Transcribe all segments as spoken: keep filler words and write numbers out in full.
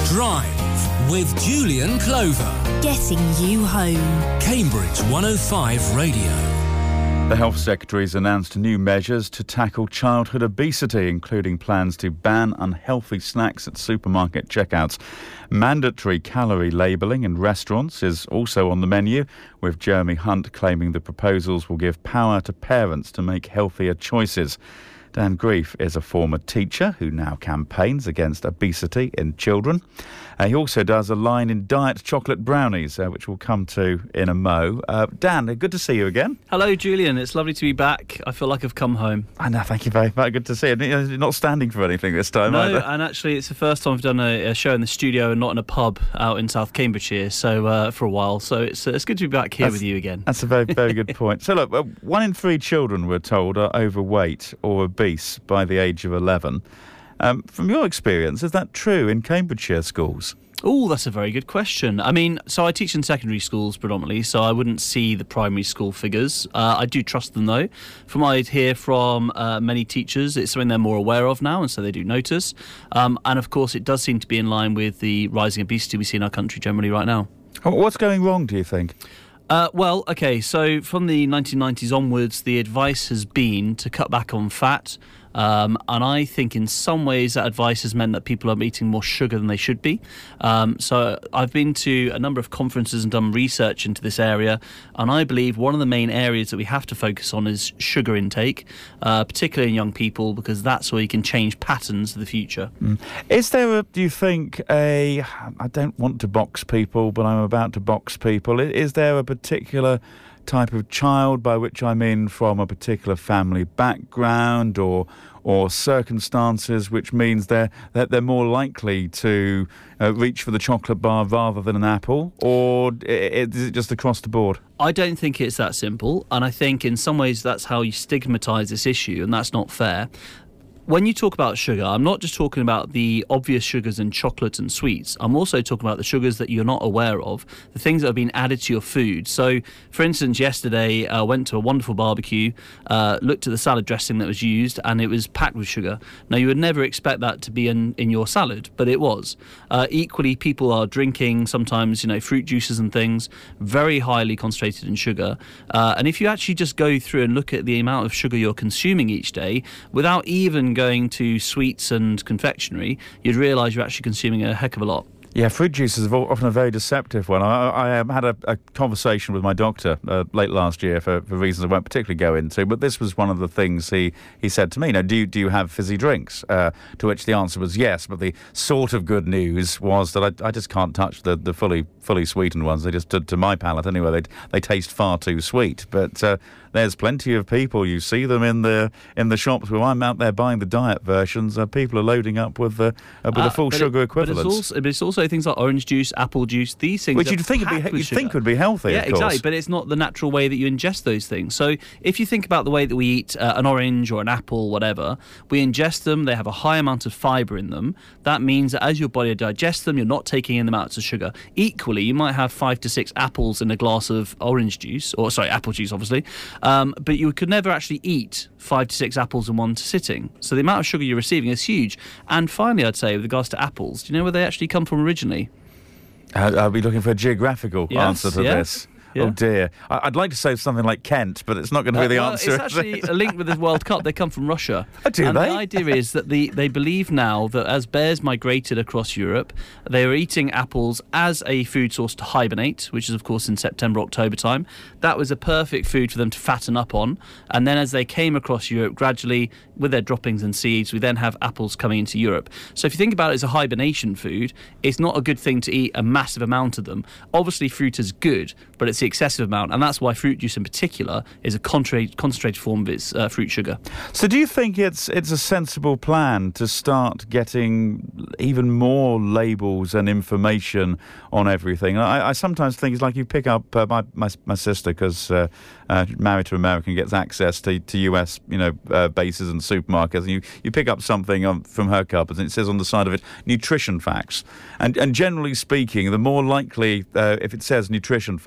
Drive with Julian Clover. Getting you home. Cambridge one oh five Radio. The Health Secretary's announced new measures to tackle childhood obesity, including plans to ban unhealthy snacks at supermarket checkouts. Mandatory calorie labelling in restaurants is also on the menu, with Jeremy Hunt claiming the proposals will give power to parents to make healthier choices. Dan Grief is a former teacher who now campaigns against obesity in children. Uh, he also does a line in diet chocolate brownies, uh, which we'll come to in a mo. Uh, Dan, good to see you again. Hello, Julian. It's lovely to be back. I feel like I've come home. I know, thank you very much. Good to see you. You're not standing for anything this time, no, either. And actually, it's the first time I've done a, a show in the studio and not in a pub out in South Cambridgeshire so uh, for a while. So it's uh, it's good to be back here that's, with you again. That's a very, very good point. So look, uh, one in three children, we're told, are overweight or obese by the age of eleven. Um, from your experience, is that true in Cambridgeshire schools? Oh, that's a very good question. I mean, so I teach in secondary schools predominantly, so I wouldn't see the primary school figures. Uh, I do trust them, though. From what I hear from uh, many teachers, it's something they're more aware of now, and so they do notice. Um, and, of course, it does seem to be in line with the rising obesity we see in our country generally right now. What's going wrong, do you think? Uh, well, OK, so from the nineteen nineties onwards, the advice has been to cut back on fat. Um, and I think in some ways that advice has meant that people are eating more sugar than they should be. Um, so I've been to a number of conferences and done research into this area, and I believe one of the main areas that we have to focus on is sugar intake, uh, particularly in young people, because that's where you can change patterns for the future. Mm. Is there, a, do you think, a... I don't want to box people, but I'm about to box people. Is there a particular type of child, by which I mean from a particular family background or or circumstances, which means they're that they're more likely to uh, reach for the chocolate bar rather than an apple, or is it just across the board? I don't think it's that simple, and I think in some ways that's how you stigmatise this issue, and that's not fair. When you talk about sugar, I'm not just talking about the obvious sugars in chocolate and sweets. I'm also talking about the sugars that you're not aware of, the things that are being added to your food. So, for instance, yesterday I uh, went to a wonderful barbecue, uh, looked at the salad dressing that was used, and it was packed with sugar. Now, you would never expect that to be in, in your salad, but it was. Uh, equally, people are drinking sometimes, you know, fruit juices and things, very highly concentrated in sugar. Uh, and if you actually just go through and look at the amount of sugar you're consuming each day, without even going to sweets and confectionery, you'd realise you're actually consuming a heck of a lot. Yeah, fruit juices are often a very deceptive one. I, I had a, a conversation with my doctor uh, late last year for, for reasons I won't particularly go into, but this was one of the things he, he said to me. Now, do you, do you have fizzy drinks? Uh, to which the answer was yes, but the sort of good news was that I, I just can't touch the, the fully fully sweetened ones. They just, to, to my palate anyway, they they taste far too sweet. But uh, there's plenty of people, you see them in the in the shops where I'm out there buying the diet versions. Uh, people are loading up with the uh, with uh, a full sugar it, equivalent. But it's, also, but it's also things like orange juice, apple juice, these things. Which you'd think would be you'd think would be healthy. Yeah, of course. exactly. But it's not the natural way that you ingest those things. So if you think about the way that we eat uh, an orange or an apple, whatever, we ingest them. They have a high amount of fibre in them. That means that as your body digests them, you're not taking in the amounts of sugar. Equally, you might have five to six apples in a glass of orange juice, or sorry, apple juice, obviously. Um, but you could never actually eat five to six apples in one sitting. So the amount of sugar you're receiving is huge. And finally, I'd say, with regards to apples, do you know where they actually come from originally? Uh, I'll be looking for a geographical yes, answer to yeah. this. Yeah. Oh dear. I- I'd like to say something like Kent, but it's not going to be Uh, the well, answer. It's actually linked with the World Cup. They come from Russia. Oh, do and they? the idea is that the, they believe now that as bears migrated across Europe, they were eating apples as a food source to hibernate, which is, of course, in September, October time. That was a perfect food for them to fatten up on. And then as they came across Europe, gradually, with their droppings and seeds, we then have apples coming into Europe. So if you think about it as a hibernation food, it's not a good thing to eat a massive amount of them. Obviously, fruit is good, but it's the excessive amount, and that's why fruit juice in particular is a concentrated, concentrated form of its uh, fruit sugar. So do you think it's it's a sensible plan to start getting even more labels and information on everything? I, I sometimes think it's like you pick up uh, my, my my sister, because uh, uh, married to an American, gets access to, to U S you know uh, bases and supermarkets, and you, you pick up something on, from her cupboard, and it says on the side of it, nutrition facts. And and generally speaking, the more likely, uh, if it says nutrition facts, the less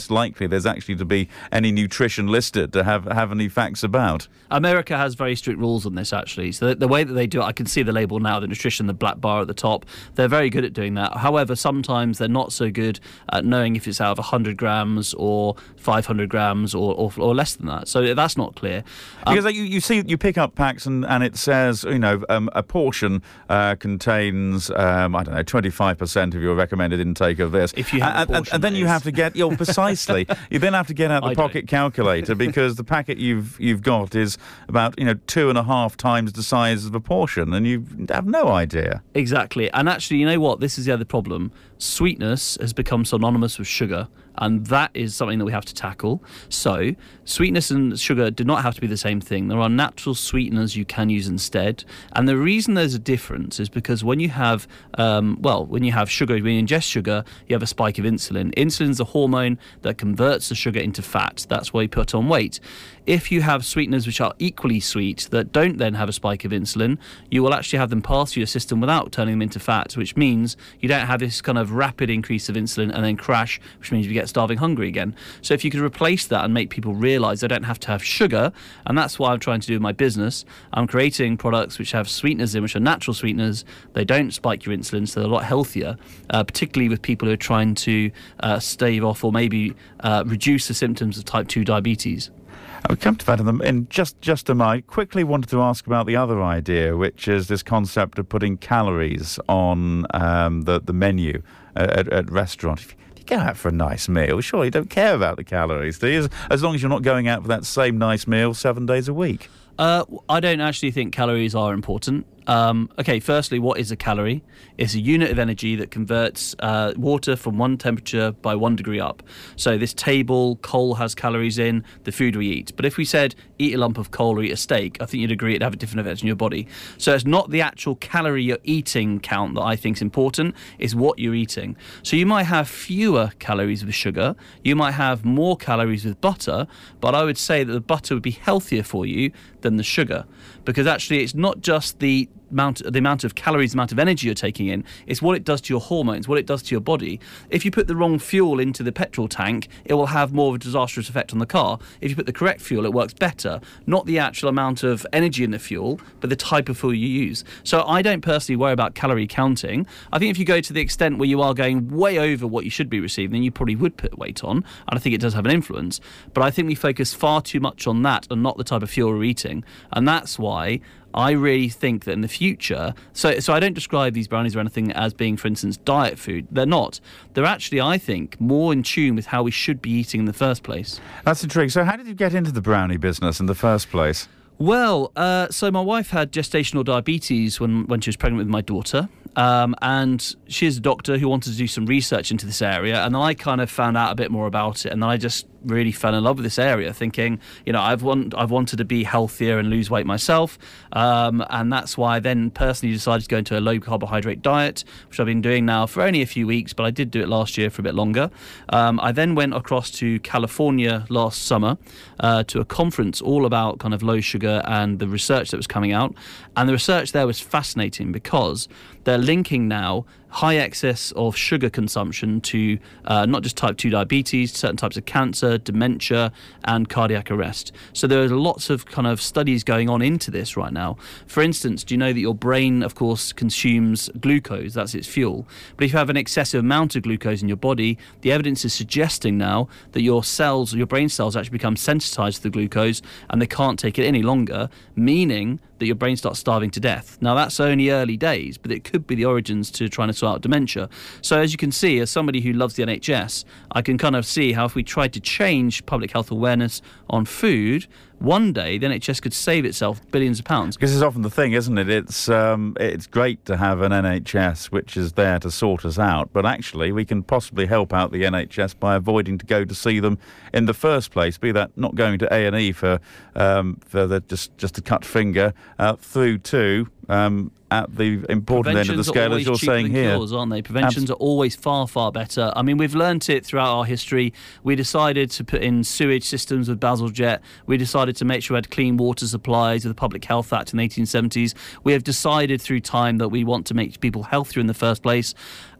less likely there's actually to be any nutrition listed to have, have any facts about. America has very strict rules on this, actually. So the, the way that they do it, I can see the label now, the nutrition, the black bar at the top. They're very good at doing that. However, sometimes they're not so good at knowing if it's out of one hundred grams or five hundred grams or, or, or less than that. So that's not clear. Um, because you, you see, you pick up packs and, and it says, you know, um, a portion uh, contains, um, I don't know, twenty-five percent of your recommended intake of this. If you have and, a and, and then you is. have to get, you know, precisely, you then have to get out the I pocket don't. calculator because the packet you've you've got is about, you know, two and a half times the size of a portion, and you have no idea. Exactly. And actually, you know what? This is the other problem. Sweetness has become synonymous with sugar, and that is something that we have to tackle. So, sweetness and sugar do not have to be the same thing. There are natural sweeteners you can use instead. And the reason there's a difference is because when you have, um, well, when you have sugar, when you ingest sugar, you have a spike of insulin. Insulin is a hormone that converts the sugar into fat. That's why you put on weight. If you have sweeteners which are equally sweet that don't then have a spike of insulin, you will actually have them pass through your system without turning them into fat, which means you don't have this kind of rapid increase of insulin and then crash, which means you get starving hungry again. So if you could replace that and make people realise they don't have to have sugar, and that's what I'm trying to do in my business, I'm creating products which have sweeteners in, which are natural sweeteners. They don't spike your insulin, so they're a lot healthier, uh, particularly with people who are trying to uh, stave off or maybe uh, reduce the symptoms of type two diabetes. I'll come to that in, the, in just, just a moment. Quickly wanted to ask about the other idea, which is this concept of putting calories on um, the, the menu at, at restaurants. If you go out for a nice meal, surely you don't care about the calories, do you? As, as long as you're not going out for that same nice meal seven days a week. Uh, I don't actually think calories are important. Um, okay, firstly, what is a calorie? It's a unit of energy that converts uh, water from one temperature by one degree up. So this table, coal has calories in the food we eat. But if we said eat a lump of coal or eat a steak, I think you'd agree it'd have a different effect on your body. So it's not the actual calorie you're eating count that I think is important, it's what you're eating. So you might have fewer calories with sugar, you might have more calories with butter, but I would say that the butter would be healthier for you than the sugar. Because actually it's not just the amount, the amount of calories, the amount of energy you're taking in, it's what it does to your hormones, what it does to your body. If you put the wrong fuel into the petrol tank, it will have more of a disastrous effect on the car. If you put the correct fuel, it works better. Not the actual amount of energy in the fuel, but the type of fuel you use. So I don't personally worry about calorie counting. I think if you go to the extent where you are going way over what you should be receiving, then you probably would put weight on, and I think it does have an influence. But I think we focus far too much on that and not the type of fuel we're eating. And that's why I really think that in the future, so so I don't describe these brownies or anything as being, for instance, diet food. They're not. They're actually, I think, more in tune with how we should be eating in the first place. That's intriguing. So how did you get into the brownie business in the first place? Well, uh, so my wife had gestational diabetes when, when she was pregnant with my daughter. Um, and she's a doctor who wanted to do some research into this area, and then I kind of found out a bit more about it, and then I just really fell in love with this area, thinking, you know, I've want, I've wanted to be healthier and lose weight myself, um, and that's why I then personally decided to go into a low carbohydrate diet, which I've been doing now for only a few weeks, but I did do it last year for a bit longer. Um, I then went across to California last summer uh, to a conference all about kind of low sugar and the research that was coming out, and the research there was fascinating because they're linking now high excess of sugar consumption to uh, not just type two diabetes, certain types of cancer, dementia, and cardiac arrest. So there are lots of kind of studies going on into this right now. For instance, do you know that your brain, of course, consumes glucose? That's its fuel. But if you have an excessive amount of glucose in your body, the evidence is suggesting now that your cells, your brain cells, actually become sensitized to the glucose and they can't take it any longer, meaning that your brain starts starving to death. Now, that's only early days, but it could be the origins to trying to sort out dementia. So as you can see, as somebody who loves the N H S, I can kind of see how if we tried to change public health awareness on food, one day the N H S could save itself billions of pounds. Because it's often the thing, isn't it? It's um, it's great to have an N H S which is there to sort us out, but actually we can possibly help out the N H S by avoiding to go to see them in the first place, be that not going to A and E for um, for the, just, just a cut finger, uh, through to um, at the important end of the scale, as you're saying here. Cures, aren't they? Preventions Abs- are always far, far better. I mean, we've learnt it throughout our history. We decided to put in sewage systems with Bazalgette. We decided to make sure we had clean water supplies with the Public Health Act in the eighteen seventies. We have decided through time that we want to make people healthier in the first place.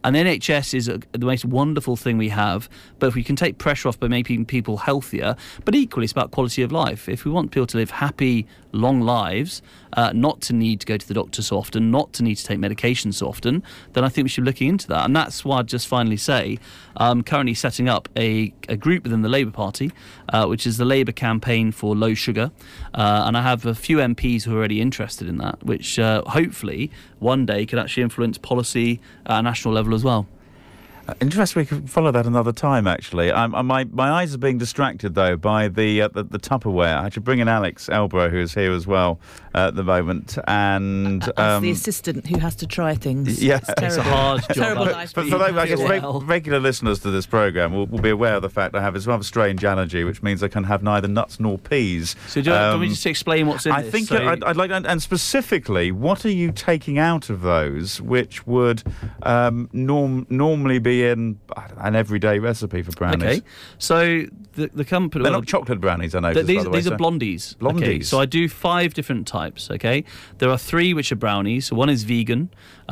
And the N H S is a, the most wonderful thing we have, but if we can take pressure off by making people healthier, but equally it's about quality of life. If we want people to live happy, long lives, uh, not to need to go to the doctor so often, not to need to take medication so often, then I think we should be looking into that. And that's why I'd just finally say I'm currently setting up a, a group within the Labour Party, uh, which is the Labour campaign for low sugar. Uh, and I have a few M Ps who are already interested in that, which uh, hopefully one day could actually influence policy at a national level as well. Uh, interesting. We can follow that another time. Actually, I'm, I'm, my my eyes are being distracted though by the uh, the, the Tupperware. I should bring in Alex Elborough, who is here as well uh, at the moment, and As um, the assistant who has to try things. Yeah, it's, It's a terrible. hard job. Terrible I- life. For, for those, I guess, reg- well. regular listeners to this programme will, will be aware of the fact I have this rather strange allergy, which means I can have neither nuts nor peas. So do you, Um, do we just explain what's in I this? think So- I'd, I'd like, and, and specifically, what are you taking out of those which would um, norm, normally be in I don't know, an everyday recipe for brownies? Okay, so the the company. They're well, not chocolate brownies, I know. Th- these by the way, these so- are blondies. Blondies. Okay, so I do five different types. Okay, there are three which are brownies. So one is vegan,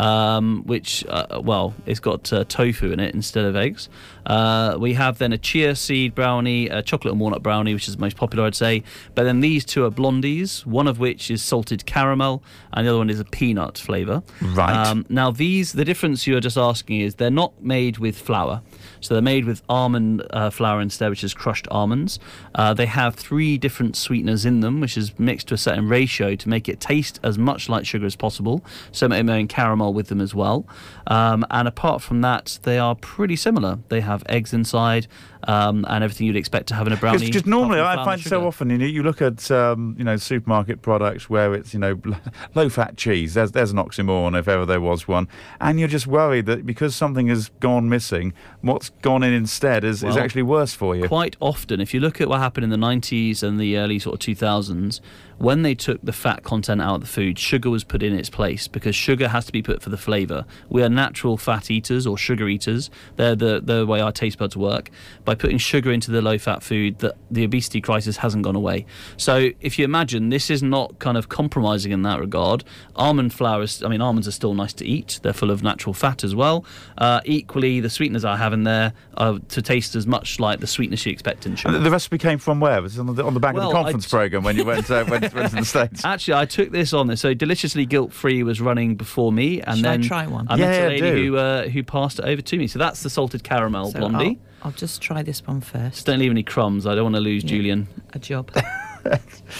um, which uh, well, it's got uh, tofu in it instead of eggs. Uh, we have then a chia seed brownie, a chocolate and walnut brownie, which is the most popular, I'd say. But then these two are blondies. One of which is salted caramel, and the other one is a peanut flavour. Right. Um, now these, the difference you're just asking is they're not made with flour. So they're made with almond uh, flour instead, which is crushed almonds. Uh, they have three different sweeteners in them, which is mixed to a certain ratio to make it taste as much like sugar as possible. So I'm in caramel with them as well. Um, and apart from that, they are pretty similar. They have eggs inside um, and everything you'd expect to have in a brownie. Because normally apart I from flour find and so sugar. often you know you look at um, you know supermarket products where it's you know low fat cheese. There's there's an oxymoron if ever there was one, and you're just worried that because something has gone missing, what's gone in instead is, is Well, actually worse for you. Quite often, if you look at what happened in the nineties and the early sort of two thousands, when they took the fat content out of the food, sugar was put in its place because sugar has to be put for the flavour. We are natural fat eaters or sugar eaters. They're the, the way our taste buds work. By putting sugar into the low-fat food, the, the obesity crisis hasn't gone away. So if you imagine, this is not kind of compromising in that regard. Almond flour is, I mean, almonds are still nice to eat. They're full of natural fat as well. Uh, equally, the sweeteners I have in there are to taste as much like the sweetness you expect in sugar. And the recipe came from where? Was it on the, on the back Well, of the conference I- programme when you went, uh, went, went to the States? Actually, I took this on. So Deliciously Guilt-Free was running before me, and Shall I then try one? I met Yeah, a lady do. who uh, who passed it over to me. So that's the salted caramel So blondie. I'll, I'll just try this one first. Just don't leave any crumbs. I don't want to lose Yeah. Julian. A job. And,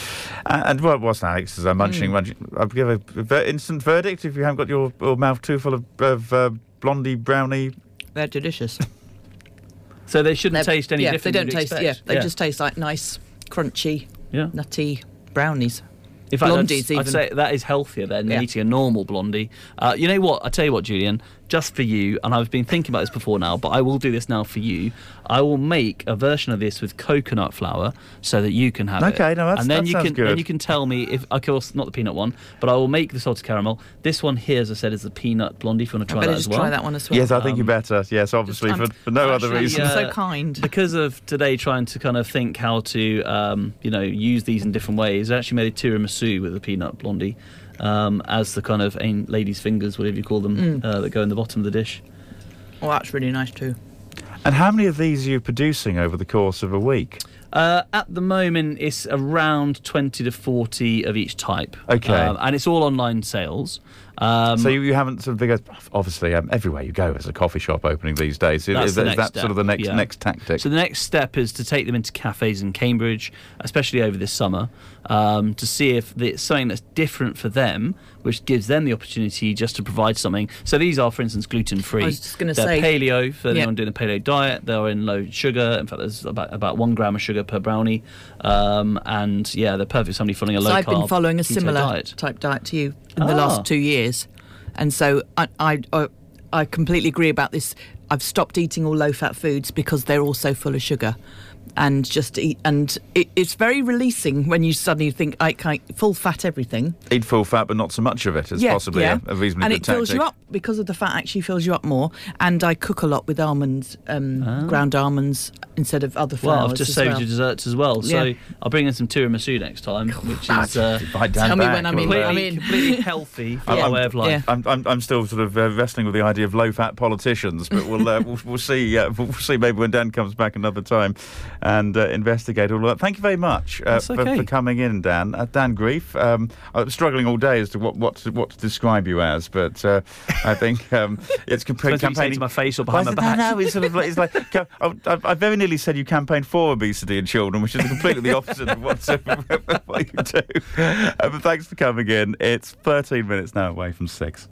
and what was Alex? As I'm munching, Mm. munching, I'll give a ver- instant verdict if you haven't got your, your mouth too full of, of uh, blondie brownie. They're delicious. So they shouldn't They're- taste any yeah, different. they don't you'd taste. expect. Yeah, they just taste like nice, crunchy, yeah. nutty brownies. In fact, blondies I'd, I'd even. say that is healthier than Yeah. eating a normal blondie. Uh, you know what? I tell you what, Julian. Just for you, and I've been thinking about this before now, but I will do this now for you. I will make a version of this with coconut flour so that you can have it. Okay, no, that's- and then that you sounds can good. then you can tell me if, of course, not the peanut one, but I will make the salted caramel. This one here, as I said, is the peanut blondie. If you want to I try better that as just well. try that one as well. Yes, I think you Um, better. Yes, obviously, I'm- for, for no other actually, reason. uh, uh, so kind. Because of today trying to kind of think how to, um, you know, use these in different ways, I actually made a tiramisu with a peanut blondie um, as the kind of ain- ladies' fingers, whatever you call them, Mm. uh, that go in the bottom of the dish. Oh, that's really nice too. And how many of these are you producing over the course of a week? Uh, at the moment, it's around twenty to forty of each type. Okay. Um, and it's all online sales. Um, So you, you haven't sort of because obviously um, everywhere you go, there's a coffee shop opening these days. Is, That's is the that, next is that step, sort of the next yeah. next tactic? So the next step is to take them into cafes in Cambridge, especially over this summer, um, to see if it's something that's different for them, which gives them the opportunity just to provide something. So these are, for instance, gluten-free. I was just gonna They're say- paleo, for Yeah. anyone doing a paleo diet. They're in low sugar. In fact, there's about, about one gram of sugar per brownie. Um, and, yeah, they're perfect for somebody following a So low-carb I've been following a keto similar diet. type diet to you in the Ah. last two years, and so I, I I I completely agree about this. I've stopped eating all low-fat foods because they're all so full of sugar. and just eat. And it, it's very releasing when you suddenly think, I can't full fat everything. Eat full fat, but not so much of it is Yeah, possibly yeah. a, a reasonably and good it fills tactic. you up because of the fat. Actually, fills you up more. And I cook a lot with almonds, um, ground almonds instead of other flours. Well, I've just as saved well. your desserts as well. So Yeah. I'll bring in some tiramisu next time, which is uh, Invite Dan Tell me back. when I'm in- Well, uh, I completely, mean- completely healthy for Yeah. our way of life. Yeah. I'm, I'm, I'm still sort of uh, wrestling with the idea of low-fat politicians, but we'll uh, we'll, we'll see. Uh, we'll see maybe when Dan comes back another time and uh, investigate all of that. Thank you very much uh, That's for, okay. for coming in, Dan. Uh, Dan Grief. Um, I'm struggling all day as to what what to, what to describe you as, but uh, I think um, it's compa- Depends what you say campaigning to my face or behind Well, my back. No, no, it's sort of like, it's like ca- I, I, I very nearly said you campaign for obesity in children, which is completely the opposite of what, what you do. Uh, but thanks for coming in. It's thirteen minutes now away from six.